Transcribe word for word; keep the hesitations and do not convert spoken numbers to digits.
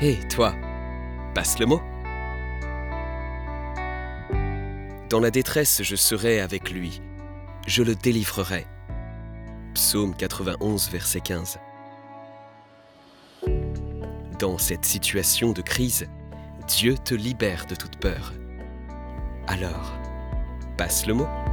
Hé, toi, passe le mot. Dans la détresse, je serai avec lui. Je le délivrerai. Psaume quatre-vingt-onze, verset quinze. Dans cette situation de crise, Dieu te libère de toute peur. Alors, passe le mot.